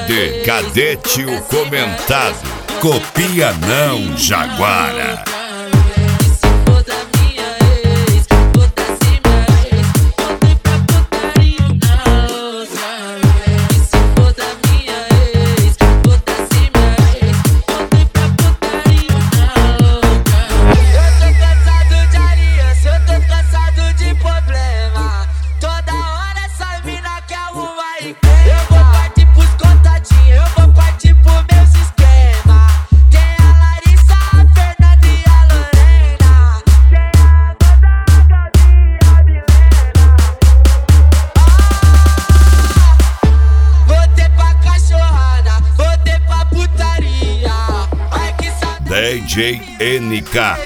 Cadê tio comentado? Copia não, Jaguara. DJ NK.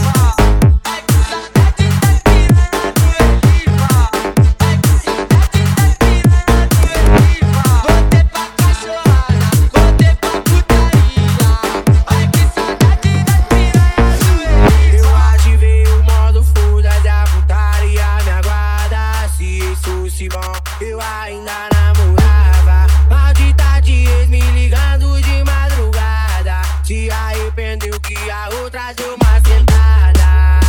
Eu ainda namorava, maldita de ex me ligando de madrugada. Se arrependeu que a outra deu uma sentada.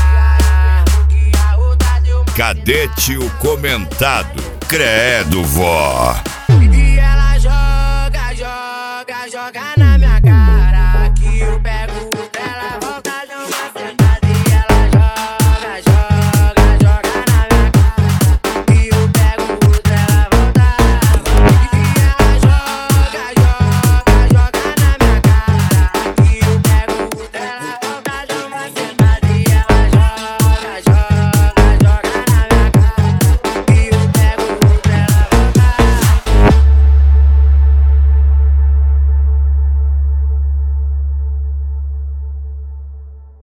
Cadê tio comentado? Credo, vó. E ela joga, joga, joga na